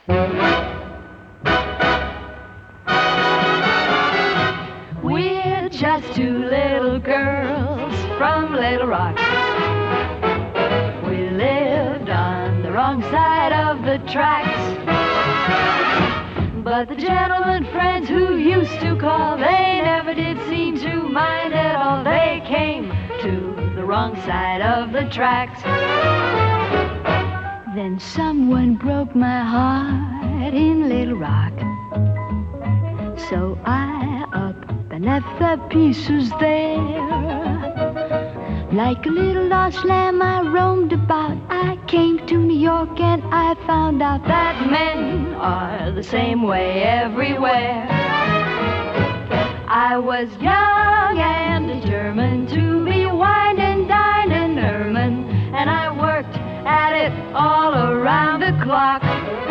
We're just two little girls from Little Rock. We lived on the wrong side of the tracks, but the gentlemen friends who used to call, they never did seem to mind at all. They came to the wrong side of the tracks. Then someone broke my heart in Little Rock, so I up and left the pieces there. Like a little lost lamb I roamed about. I came to New York and I found out that men are the same way everywhere. I was young and determined to be wined and dined and ermine, and I worked at it all around the clock.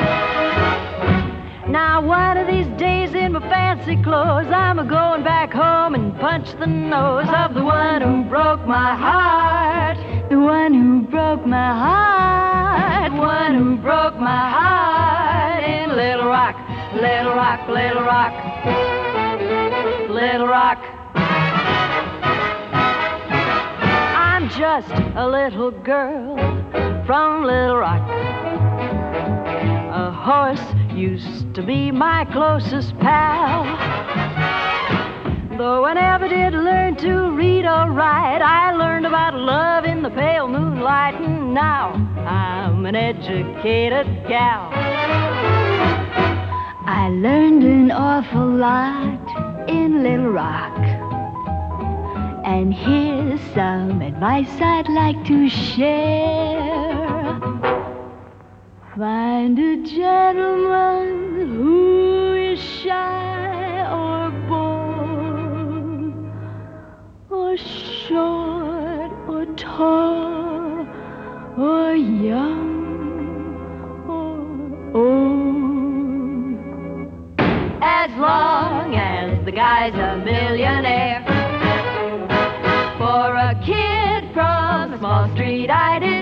Now one of these days in my fancy clothes, I'm a-going back home and punch the nose of the one who broke my heart. The one who broke my heart. The one who broke my heart in Little Rock. Little Rock, Little Rock, Little Rock. I'm just a little girl from Little Rock. A horse used to be my closest pal. Though I never did learn to read or write, I learned about love in the pale moonlight, and now I'm an educated gal. I learned an awful lot in Little Rock, and here's some advice I'd like to share. Find a gentleman who is shy or bold, or short or tall, or young or old. As long as the guy's a millionaire. For a kid from a small street, I did